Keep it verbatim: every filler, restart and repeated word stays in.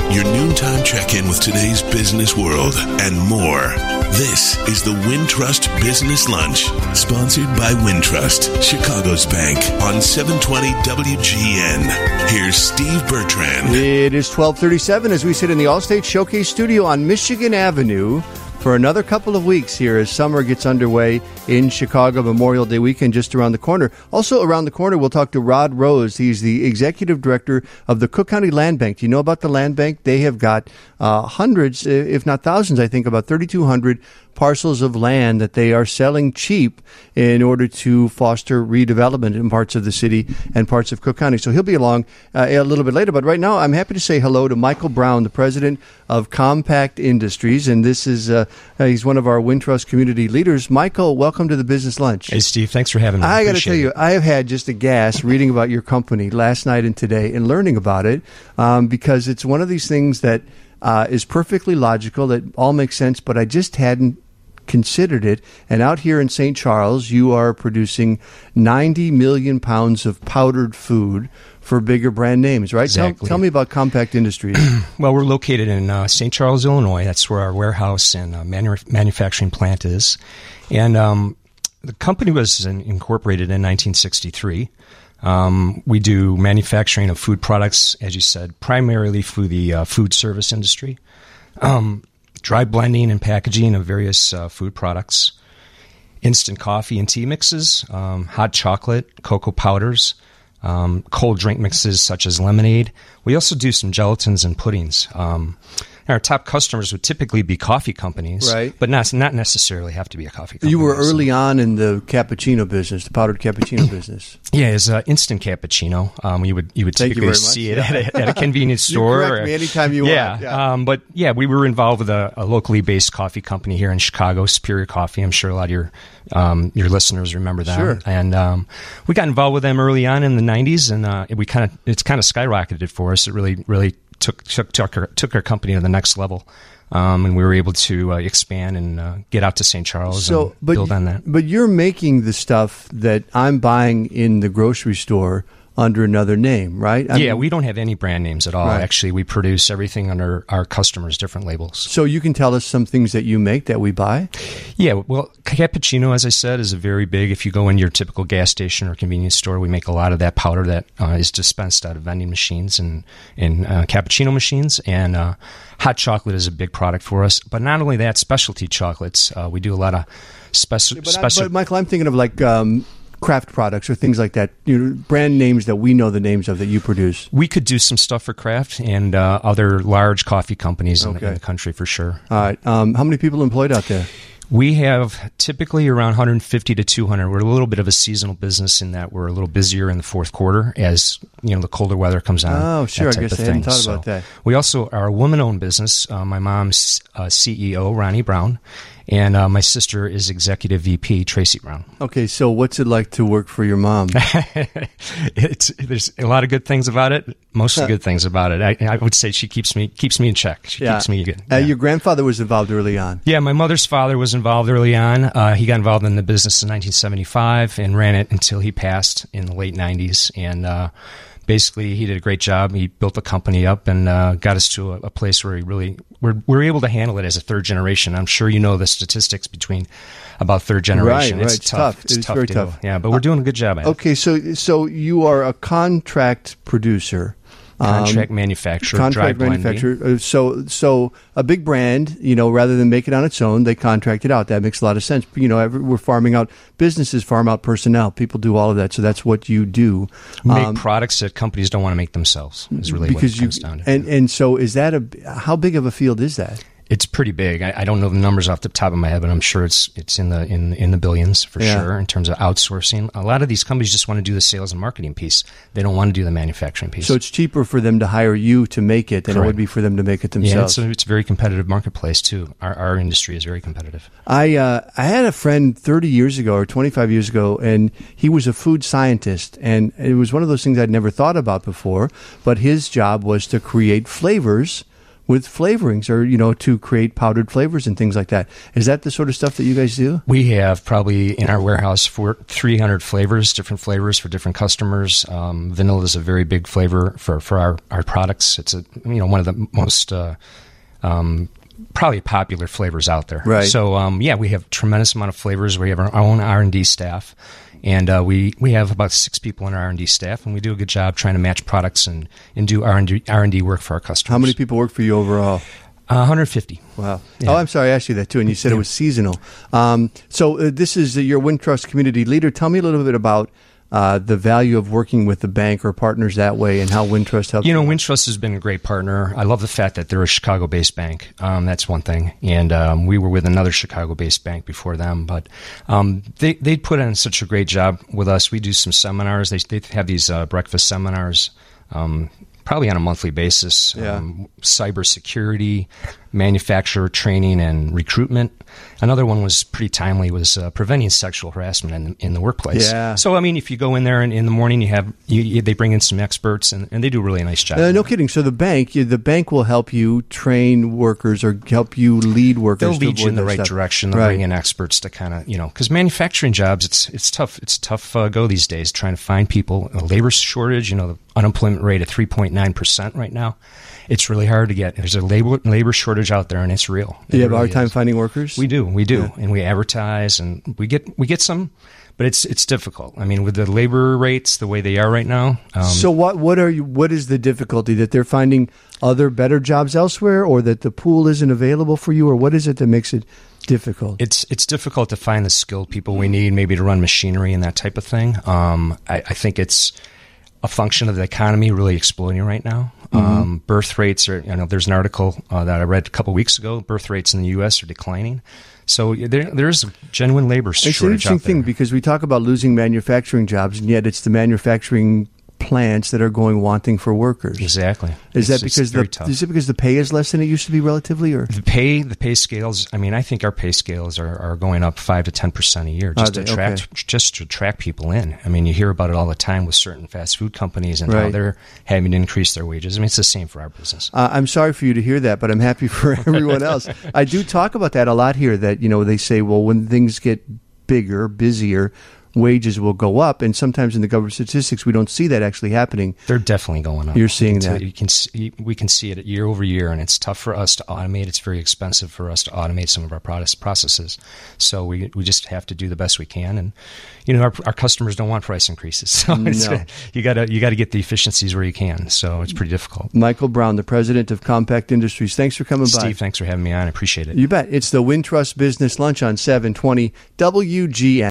your noontime check-in with today's business world and more. This is the Wintrust Business Lunch, sponsored by Wintrust, Chicago's bank, on seven twenty W G N. Here's Steve Bertrand. It is twelve thirty-seven as we sit in the Allstate Showcase studio on Michigan Avenue for another couple of weeks here as summer gets underway in Chicago. Memorial Day weekend just around the corner. Also around the corner, we'll talk to Rod Rose. He's the executive director of the Cook County Land Bank. Do you know about the Land Bank? They have got uh, hundreds, if not thousands, I think, about thirty-two hundred parcels of land that they are selling cheap in order to foster redevelopment in parts of the city and parts of Cook County. So he'll be along uh, a little bit later. But right now, I'm happy to say hello to Michael Brown, the president of Compact Industries. And this is, uh, uh, he's one of our Wintrust community leaders. Michael, welcome to the Business Lunch. Hey, Steve. Thanks for having me. I got to tell it. you, I have had just a gas reading about your company last night and today and learning about it um, because it's one of these things that uh, is perfectly logical, that all makes sense, but I just hadn't considered it. And out here in Saint Charles, you are producing ninety million pounds of powdered food for bigger brand names, right? Exactly. Tell, tell me about Compact Industries. Well, we're located in uh, Saint Charles, Illinois. That's where our warehouse and uh, manu- manufacturing plant is. And um, the company was in- incorporated in nineteen sixty-three. Um, we do manufacturing of food products, as you said, primarily for the uh, food service industry. Um Dry blending and packaging of various uh, food products, instant coffee and tea mixes, um, hot chocolate, cocoa powders, um, cold drink mixes such as lemonade. We also do some gelatins and puddings. Um, our top customers would typically be coffee companies, right, but not not necessarily have to be a coffee company. You were early on in the cappuccino business, the powdered cappuccino business. Yeah, it's uh, instant cappuccino. Um, you would you would Thank typically you see much. it at a, at a convenience store. You correct or, me anytime you yeah, want. Yeah, um, but yeah, we were involved with a, a locally based coffee company here in Chicago, Superior Coffee. I'm sure a lot of your um, your listeners remember them. Sure. And um, we got involved with them early on in the nineties, and uh, we kind of it's kind of skyrocketed for us. It really really took took took our, took our company to the next level. Um, and we were able to uh, expand and uh, get out to Saint Charles so, and but, build on that. But you're making the stuff that I'm buying in the grocery store under another name, right? I yeah, mean, we don't have any brand names at all. Right. Actually, we produce everything under our customers' different labels. So you can tell us some things that you make that we buy? Yeah, well, cappuccino, as I said, is a very big. If you go in your typical gas station or convenience store, we make a lot of that powder that uh, is dispensed out of vending machines and, and uh, cappuccino machines. And uh, hot chocolate is a big product for us. But not only that, specialty chocolates. Uh, we do a lot of special. Yeah, but, special. but Michael, I'm thinking of like um, craft products or things like that. You know, brand names that we know the names of that you produce. We could do some stuff for Kraft and uh, other large coffee companies in, Okay. the, in the country for sure. All right. Um, how many people employed out there? We have typically around one hundred fifty to two hundred. We're a little bit of a seasonal business in that we're a little busier in the fourth quarter as you know the colder weather comes on. Oh, sure. I guess I hadn't thought about that. We also are a woman-owned business. Uh, my mom's uh, C E O, Ronnie Brown, and uh, my sister is executive V P, Tracy Brown. Okay, so what's it like to work for your mom? it's, there's a lot of good things about it. Mostly good things about it. I, I would say she keeps me keeps me in check. She yeah. keeps me good. Uh, Yeah. Your grandfather was involved early on. Yeah, my mother's father was involved early on. Uh, he got involved in the business in nineteen seventy-five and ran it until he passed in the late nineties. And uh, basically, he did a great job. He built the company up and uh, got us to a, a place where he really we're, we're able to handle it as a third generation. I'm sure you know the statistics between about third generation. Right, it's right. It's tough. tough. It's, It's tough very to tough. do. Yeah, but we're doing a good job at it. Okay, so so you are a contract producer. Contract Um, manufacturer, contract dry blending. manufacturer. Uh, So, so a big brand, you know, rather than make it on its own, they contract it out. That makes a lot of sense. You know, every, we're farming out businesses, farm out personnel. People do all of that. So that's what you do. Make Um, products that companies don't want to make themselves. Is really because what it you comes down to. and and so is that a how big of a field is that? It's pretty big. I, I don't know the numbers off the top of my head, but I'm sure it's it's in the in in the billions for Yeah. sure in terms of outsourcing. A lot of these companies just want to do the sales and marketing piece. They don't want to do the manufacturing piece. So it's cheaper for them to hire you to make it than it Correct. would be for them to make it yeah, themselves. it's a, it's a very competitive marketplace too. Our our industry is very competitive. I uh, I had a friend thirty years ago or twenty-five years ago, and he was a food scientist, and it was one of those things I'd never thought about before. But his job was to create flavors with flavorings, or you know, to create powdered flavors and things like that. Is that the sort of stuff that you guys do? We have probably in our warehouse for three hundred flavors, different flavors for different customers. Um, vanilla is a very big flavor for, for our, our products. It's a you know one of the most uh, um, probably popular flavors out there. Right. So um, yeah, we have a tremendous amount of flavors. We have our own R and D staff. And uh, we, we have about six people in our R and D staff, and we do a good job trying to match products and, and do R and D, R and D work for our customers. How many people work for you overall? Uh, one hundred fifty. Wow. Yeah. Oh, I'm sorry, I asked you that too, and you said Yeah. it was seasonal. Um, so uh, this is uh, your Wintrust community leader. Tell me a little bit about uh, the value of working with the bank or partners that way, and how Wintrust helps. You know, Wintrust has been a great partner. I love the fact that they're a Chicago-based bank. Um, that's one thing. And um, we were with another Chicago-based bank before them. But um, they they put in such a great job with us. We do some seminars. They, they have these uh, breakfast seminars um, probably on a monthly basis. Yeah. Um, cybersecurity, manufacturer training, and recruitment. Another one was pretty timely, was uh, preventing sexual harassment in the, in the workplace. Yeah. So, I mean, if you go in there and in the morning, you have you, you, they bring in some experts, and, and they do a really nice job. Uh, no kidding. So the bank, you- the bank will help you train workers or help you lead workers. They'll to lead you in avoid the that right stuff. direction. They'll Right. bring in experts to kind of, you know, because manufacturing jobs, it's it's tough. It's a tough uh, go these days trying to find people. A labor shortage, you know, the unemployment rate at three point nine percent right now. It's really hard to get. There's a labor labor shortage out there, and it's real. Do you It have a hard really time is. finding workers? We do, we do, Yeah. and we advertise, and we get we get some, but it's it's difficult. I mean, with the labor rates the way they are right now. Um, So what what are you? What is the difficulty, that they're finding other better jobs elsewhere, or that the pool isn't available for you, or what is it that makes it difficult? It's it's difficult to find the skilled people we need, maybe to run machinery and that type of thing. Um, I, I think it's a function of the economy really exploding right now. Mm-hmm. Um, birth rates are, you know, there's an article uh, that I read a couple weeks ago. Birth rates in the U S are declining. So there there's a genuine labor It's an shortage interesting out there. thing, because we talk about losing manufacturing jobs, and yet it's the manufacturing plants that are going wanting for workers. Exactly. Is It's- that it's because very the tough. is it because the pay is less than it used to be relatively, or The pay, the pay scales. I mean, I think our pay scales are, are going up five to ten percent a year just to they? attract Okay. just to attract people in. I mean, you hear about it all the time with certain fast food companies and how Right. they're having to increase their wages. I mean, it's the same for our business. Uh, I'm sorry for you to hear that, but I'm happy for everyone else. I do talk about that a lot here, that, you know, they say, well, when things get bigger, busier, wages will go up. And sometimes in the government statistics, we don't see that actually happening. They're definitely going up. You're seeing It's- that. You can see, we can see it year over year, and it's tough for us to automate. It's very expensive for us to automate some of our product processes. So we we just have to do the best we can. And you know, our, our customers don't want price increases. So it's, No. you got to you got to get the efficiencies where you can. So it's pretty difficult. Michael Brown, the president of Compact Industries. Thanks for coming by. Steve, thanks for having me on. I appreciate it. You bet. It's the Wintrust Business Lunch on seven twenty W G N.